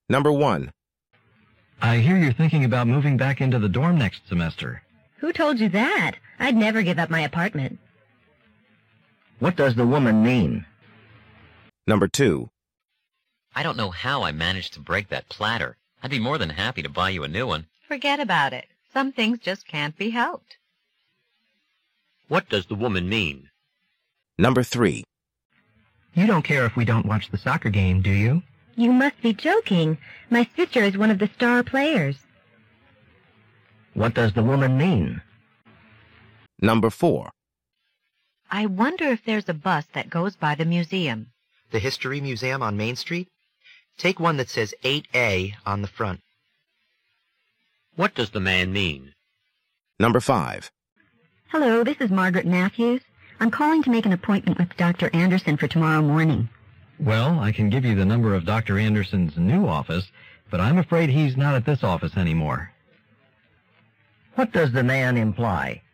Number 1. I hear you're thinking about moving back into the dorm next semester. Who told you that? I'd never give up my apartment. What does the woman mean? Number 2. I don't know how I managed to break that platter. I'd be more than happy to buy you a new one. Forget about it. Some things just can't be helped. What does the woman mean? Number 3. You don't care if we don't watch the soccer game, do you? You must be joking. My sister is one of the star players. What does the woman mean? Number 4. I wonder if there's a bus that goes by the museum. The History Museum on Main Street? Take one that says 8A on the front. What does the man mean? Number 5. Hello, this is Margaret Matthews. I'm calling to make an appointment with Dr. Anderson for tomorrow morning. Well, I can give you the number of Dr. Anderson's new office, but I'm afraid he's not at this office anymore. What does the man imply?